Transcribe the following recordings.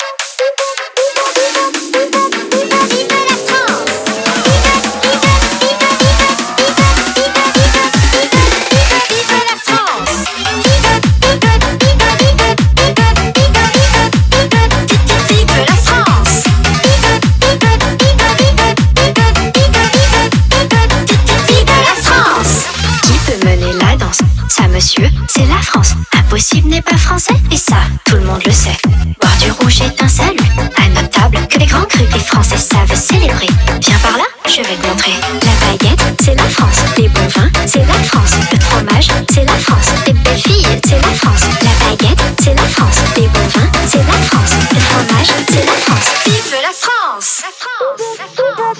C'est la France, impossible n'est pas français, et ça, tout le monde le sait. Boire du rouge est un salut, à notre table, que les grands crus, les Français savent célébrer. Viens par là, je vais te montrer. La baguette, c'est la France, les bons vins, c'est la France, le fromage, c'est la France, les belles filles, c'est la France. La baguette, c'est la France, les bons vins, c'est la France, le fromage, c'est la France. Vive la France! La France! La France!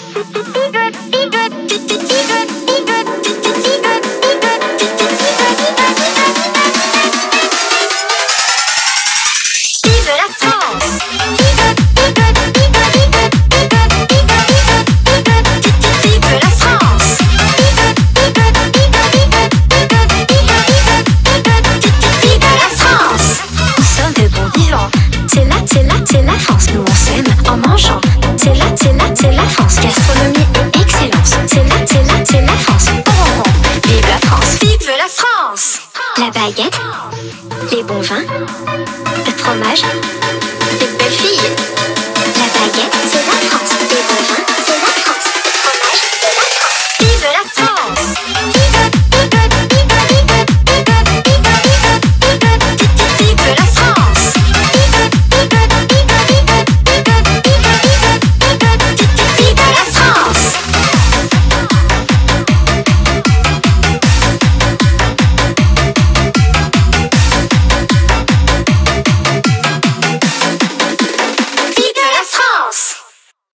C'est la France, nous on s'aime en mangeant. C'est la France, gastronomie et excellence. C'est la France, oh, vive la France, vive la France. La baguette, les bons vins, le fromage, les belles filles. La baguette, c'est la France, les bons vins, c'est la